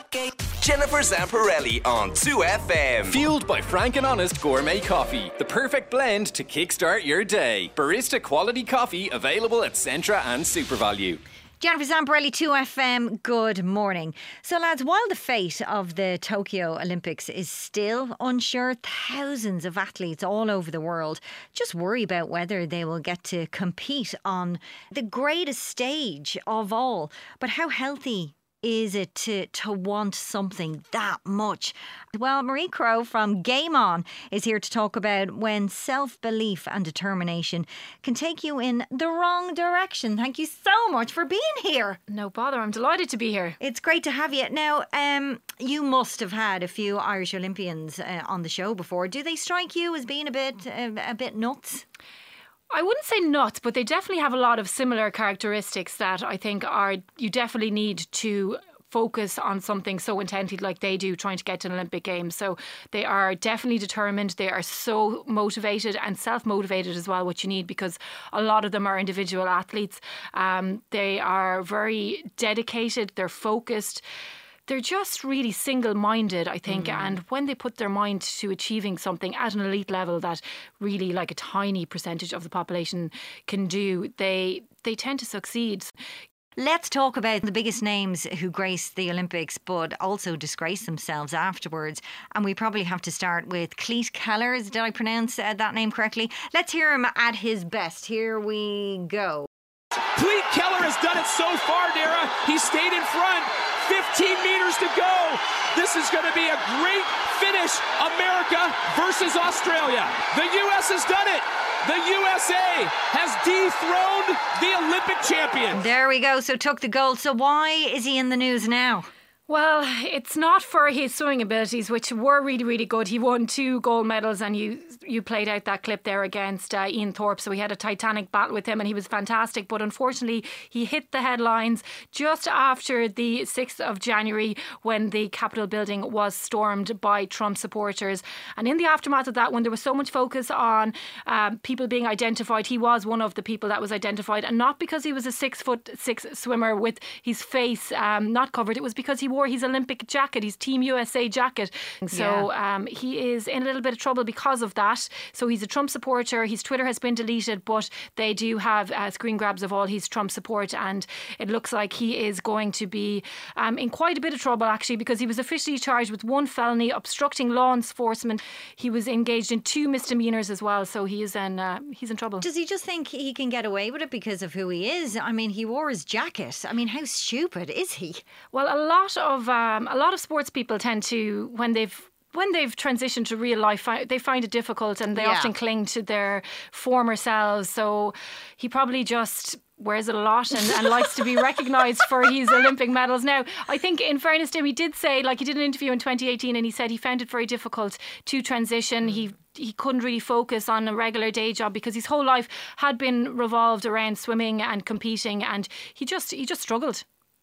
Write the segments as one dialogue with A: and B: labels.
A: Jennifer Zamparelli on 2FM.
B: Fueled by Frank and Honest Gourmet Coffee. The perfect blend to kickstart your day. Barista quality coffee available at Centra and SuperValue.
C: Jennifer Zamparelli, 2FM, good morning. So lads, while the fate of the Tokyo Olympics is still unsure, thousands of athletes all over the world just worry about whether they will get to compete on the greatest stage of all. But how healthy is it to want something that much? Well, Marie Crowe from Game On is here to talk about when self-belief and determination can take you in the wrong direction. Thank you so much for being here.
D: No bother, I'm delighted to be here.
C: It's great to have you. Now, you must have had a few Irish Olympians on the show before. Do they strike you as being a bit nuts?
D: I wouldn't say nuts, but they definitely have a lot of similar characteristics that I think you definitely need to focus on something so intently like they do, trying to get to an Olympic Games. So they are definitely determined. They are so motivated and self-motivated as well, what you need, because a lot of them are individual athletes. They are very dedicated. They're focused. They're just really single-minded, I think. And when they put their mind to achieving something at an elite level that really like a tiny percentage of the population can do, they tend to succeed.
C: Let's talk about the biggest names who grace the Olympics but also disgrace themselves afterwards. And we probably have to start with Cleat Keller. Did I pronounce that name correctly? Let's hear him at his best. Here we go.
E: Cleat Keller has done it so far, Dara. He stayed in front. 15 meters to go. This is going to be a great finish. America versus Australia. The U.S. has done it. The USA has dethroned the Olympic champion.
C: There we go. So took the gold. So why is he in the news now?
D: Well, it's not for his swimming abilities, which were really, really good. He won 2 gold medals, and you played out that clip there against Ian Thorpe. So he had a titanic battle with him and he was fantastic. But unfortunately, he hit the headlines just after the 6th of January when the Capitol building was stormed by Trump supporters. And in the aftermath of that, when there was so much focus on people being identified, he was one of the people that was identified. And not because he was a 6'6" swimmer with his face not covered. It was because he wore his Olympic jacket, his Team USA jacket. So he is in a little bit of trouble because of that. So he's a Trump supporter. His Twitter has been deleted, but they do have screen grabs of all his Trump support. And it looks like he is going to be in quite a bit of trouble, actually, because he was officially charged with 1 felony, obstructing law enforcement. He was engaged in 2 misdemeanors as well. So he's in trouble.
C: Does he just think he can get away with it because of who he is? I mean, he wore his jacket. I mean, how stupid is he?
D: Well, a lot of sports people tend to, when they've transitioned to real life, they find it difficult, and they often cling to their former selves. So he probably just wears it a lot and likes to be recognised for his Olympic medals. Now, I think in fairness to him, he did say, like, he did an interview in 2018 and he said he found it very difficult to transition. He couldn't really focus on a regular day job because his whole life had been revolved around swimming and competing, and he just struggled.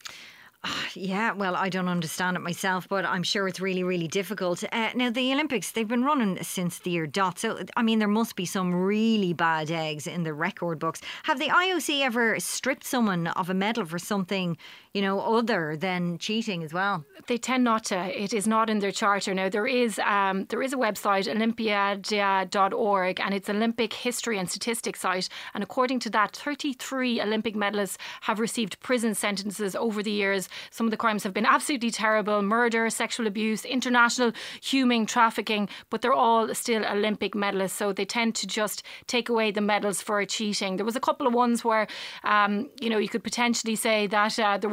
C: Yeah, well, I don't understand it myself, but I'm sure it's really, really difficult. Now, the Olympics, they've been running since the year dot. So, I mean, there must be some really bad eggs in the record books. Have the IOC ever stripped someone of a medal for something, other than cheating as well?
D: They tend not to. It is not in their charter. Now, there is a website, olympiad.org, and it's Olympic history and statistics site. And according to that, 33 Olympic medalists have received prison sentences over the years. Some of the crimes have been absolutely terrible: murder, sexual abuse, international human trafficking, but they're all still Olympic medalists. So they tend to just take away the medals for cheating. There was a couple of ones where, you could potentially say that it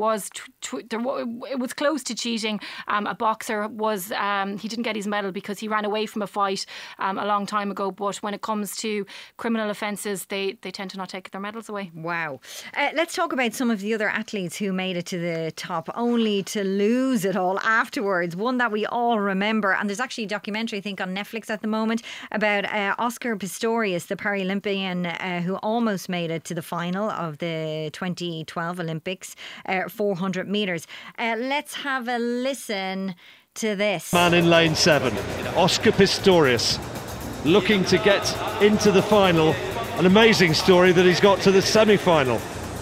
D: was close to cheating. A boxer he didn't get his medal because he ran away from a fight a long time ago. But when it comes to criminal offences, they tend to not take their medals away.
C: Wow. Let's talk about some of the other athletes who made it to the top only to lose it all afterwards. One that we all remember, and there's actually a documentary, I think, on Netflix at the moment about Oscar Pistorius, the Paralympian who almost made it to the final of the 2012 Olympics, 400 metres. Let's have a listen to this.
F: Man in lane 7, Oscar Pistorius, looking to get into the final. An amazing story that he's got to the semi-final.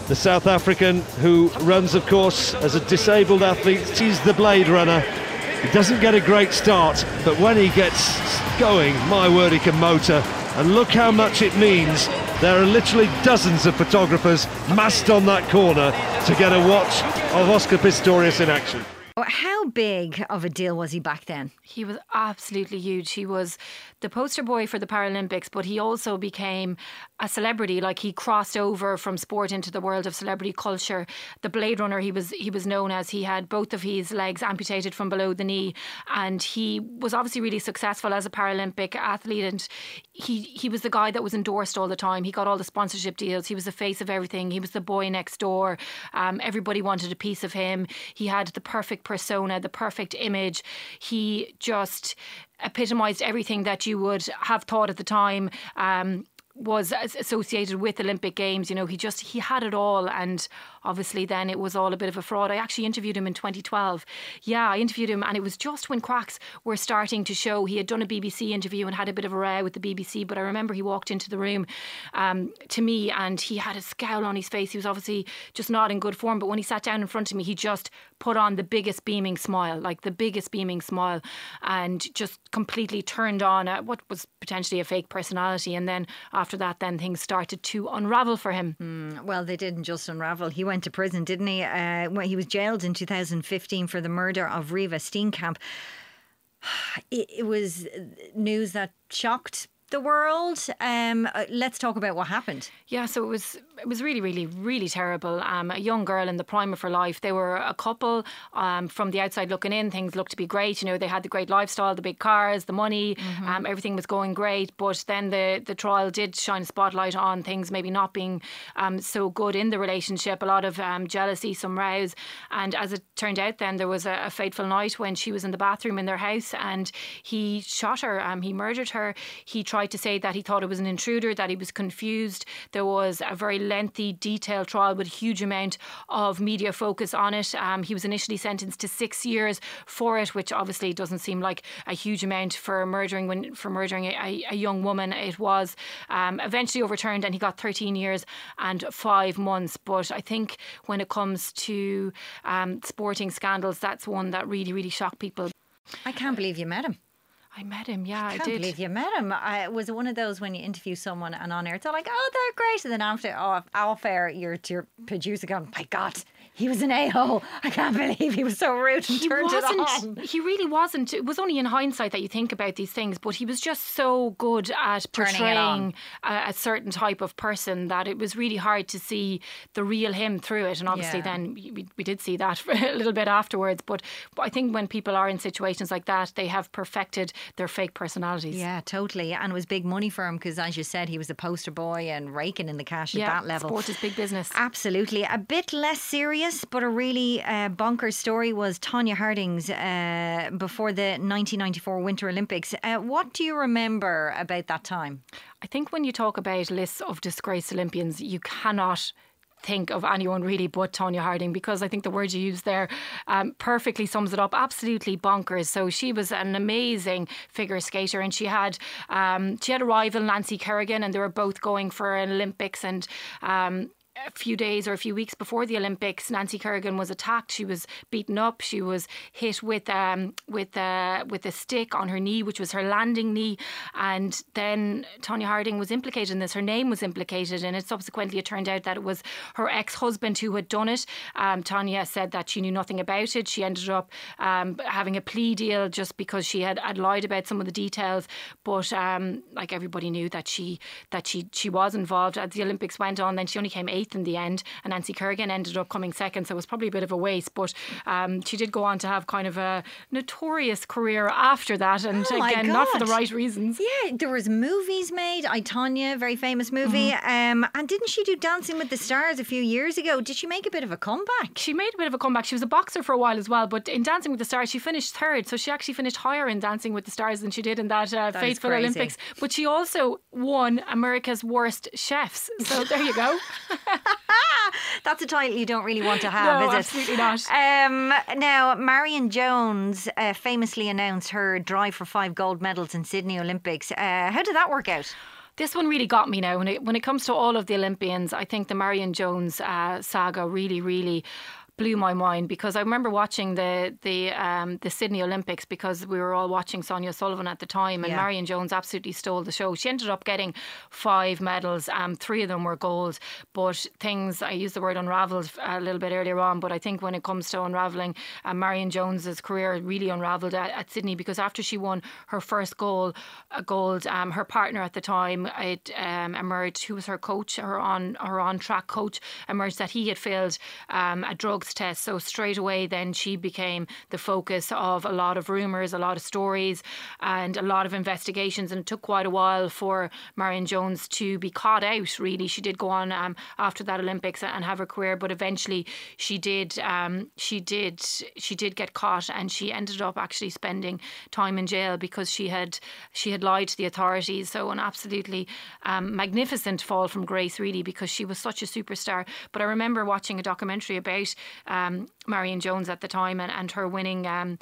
F: the South African, who runs, of course, as a disabled athlete. He's the Blade Runner. He doesn't get a great start, but when he gets going, my word, he can motor. And look how much it means. There are literally dozens of photographers massed on that corner to get a watch of Oscar Pistorius in action.
C: How big of a deal was he back then?
D: He was absolutely huge. He was the poster boy for the Paralympics, but he also became a celebrity. Like, he crossed over from sport into the world of celebrity culture. The Blade Runner, he was known as. He had both of his legs amputated from below the knee, and he was obviously really successful as a Paralympic athlete, and he was the guy that was endorsed all the time. He got all the sponsorship deals. He was the face of everything. He was the boy next door. Everybody wanted a piece of him. He had the perfect persona, the perfect image. He just epitomised everything that you would have thought at the time was associated with Olympic Games. You know, he had it all, and obviously then it was all a bit of a fraud. I actually interviewed him in 2012. Yeah, I interviewed him, and it was just when cracks were starting to show. He had done a BBC interview and had a bit of a row with the BBC, but I remember he walked into the room to me, and he had a scowl on his face. He was obviously just not in good form, but when he sat down in front of me, he just put on the biggest beaming smile, and just completely turned on what was potentially a fake personality. And then after that, then things started to unravel for him.
C: Well, they didn't just unravel. He went to prison, didn't he? He was jailed in 2015 for the murder of Riva Steenkamp. It was news that shocked the world. Let's talk about what happened.
D: Yeah, so it was really, really, really terrible. A young girl in the prime of her life. They were a couple. From the outside looking in, things looked to be great. You know, they had the great lifestyle, the big cars, the money. Everything was going great. But then the trial did shine a spotlight on things maybe not being so good in the relationship. A lot of jealousy, some rows. And as it turned out, then there was a fateful night when she was in the bathroom in their house, and he shot her. He murdered her. He tried to say that he thought it was an intruder, that he was confused. There was a very lengthy, detailed trial with a huge amount of media focus on it. He was initially sentenced to 6 years for it, which obviously doesn't seem like a huge amount for murdering a young woman. It was eventually overturned, and he got 13 years and 5 months. But I think when it comes to sporting scandals, that's one that really, really shocked people.
C: I can't believe you met him.
D: I met him, yeah, I did.
C: I can't believe you met him. Was it one of those when you interview someone and on air it's all like, oh, they're great, and then after, off air, your producer going, my God, he was an a-hole. I can't believe he was so rude and turned it on.
D: He really wasn't. It was only in hindsight that you think about these things, but he was just so good at portraying a certain type of person that it was really hard to see the real him through it. And obviously then we did see that a little bit afterwards. But I think when people are in situations like that, they have perfected their fake personalities.
C: Yeah, totally. And it was big money for him because, as you said, he was a poster boy and raking in the cash at that level.
D: Sport is big business.
C: Absolutely. A bit less serious, but a really bonkers story was Tonya Harding's before the 1994 Winter Olympics. What do you remember about that time?
D: I think when you talk about lists of disgraced Olympians, you cannot think of anyone really but Tonya Harding, because I think the word you used there perfectly sums it up. Absolutely bonkers. So she was an amazing figure skater, and she had a rival, Nancy Kerrigan, and they were both going for an Olympics. And a few days or a few weeks before the Olympics, Nancy Kerrigan was attacked. She was beaten up. She was hit with a stick on her knee, which was her landing knee. And then Tonya Harding was implicated in this. Her name was implicated in it. Subsequently, it turned out that it was her ex-husband who had done it. Tonya said that she knew nothing about it. She ended up having a plea deal just because she had lied about some of the details. But like everybody knew that she was involved. As the Olympics went on, then she only came 8th in the end, and Nancy Kerrigan ended up coming 2nd, so it was probably a bit of a waste. But she did go on to have kind of a notorious career after that, and again, not for the right reasons.
C: Yeah, there was movies made. I, Tonya, very famous movie. And didn't she do Dancing with the Stars a few years ago? Did she make a bit of a comeback?
D: She made a bit of a comeback. She was a boxer for a while as well, but in Dancing with the Stars she finished 3rd, so she actually finished higher in Dancing with the Stars than she did in that fateful Olympics. But she also won America's Worst Chefs, so there you go.
C: That's a title you don't really want to have,
D: no,
C: is it?
D: Absolutely not.
C: Now, Marion Jones famously announced her drive for 5 gold medals in Sydney Olympics. How did that work out?
D: This one really got me now. When it comes to all of the Olympians, I think the Marion Jones saga really blew my mind, because I remember watching the Sydney Olympics, because we were all watching Sonia Sullivan at the time, and Marion Jones absolutely stole the show. She ended up getting 5 medals, 3 of them were gold, but things, I used the word unravelled a little bit earlier on, but I think when it comes to unravelling, Marion Jones's career really unravelled at Sydney, because after she won her first gold, her partner at the time, it emerged, who was her coach, her on-track coach, emerged that he had failed a drugs test. So straight away then she became the focus of a lot of rumours, a lot of stories and a lot of investigations, and it took quite a while for Marion Jones to be caught out, really. She did go on after that Olympics and have her career, but eventually she did get caught, and she ended up actually spending time in jail because she had lied to the authorities. So an absolutely magnificent fall from grace, really, because she was such a superstar. But I remember watching a documentary about Marion Jones at the time, and her winning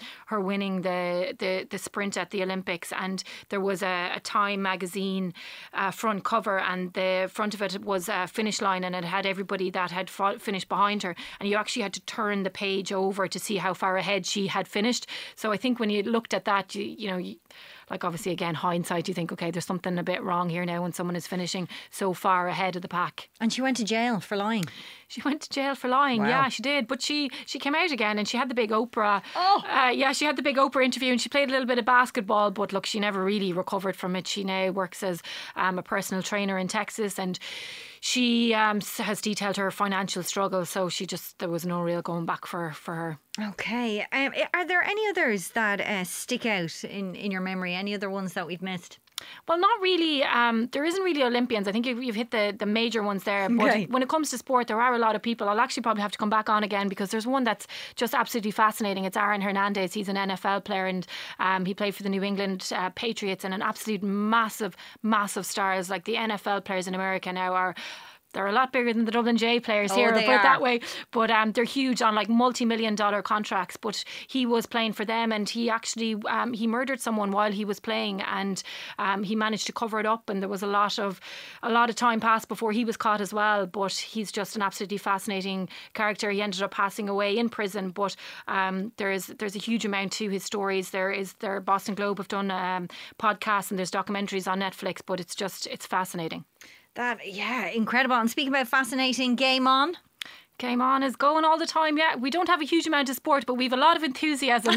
D: the sprint at the Olympics, and there was a Time magazine front cover, and the front of it was a finish line, and it had everybody that had finished behind her, and you actually had to turn the page over to see how far ahead she had finished. So I think when you looked at that, you like, obviously, again, hindsight, you think, okay, there's something a bit wrong here now when someone is finishing so far ahead of the pack.
C: And she went to jail for lying.
D: She went to jail for lying. Wow. Yeah, she did. But she came out again, and she had the big Oprah. She had the big Oprah interview, and she played a little bit of basketball. But look, she never really recovered from it. She now works as a personal trainer in Texas, and she has detailed her financial struggle. So there was no real going back for her.
C: Okay. Are there any others that stick out in your memory? Any other ones that we've missed?
D: Well, not really. There isn't really Olympians. I think you've hit the major ones there. But when it comes to sport, there are a lot of people. I'll actually probably have to come back on again, because there's one that's just absolutely fascinating. It's Aaron Hernandez. He's an NFL player, and he played for the New England Patriots, and an absolute massive stars. Like the NFL players in America now they're a lot bigger than the Dublin J players here, put it that way. But they're huge on like multi-million-dollar contracts. But he was playing for them, and he actually he murdered someone while he was playing, and he managed to cover it up. And there was a lot of time passed before he was caught as well. But he's just an absolutely fascinating character. He ended up passing away in prison. But there's a huge amount to his stories. Their Boston Globe have done podcasts, and there's documentaries on Netflix. But it's fascinating.
C: Incredible. And speaking about fascinating, Game On.
D: Game On is going all the time. Yeah, we don't have a huge amount of sport, but we've a lot of enthusiasm.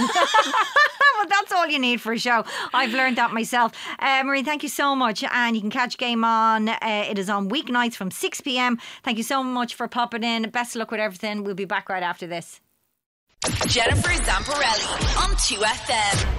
C: Well, that's all you need for a show. I've learned that myself. Marie, thank you so much. And you can catch Game On. It is on weeknights from 6 p.m. Thank you so much for popping in. Best of luck with everything. We'll be back right after this.
A: Jennifer Zamparelli on 2FM.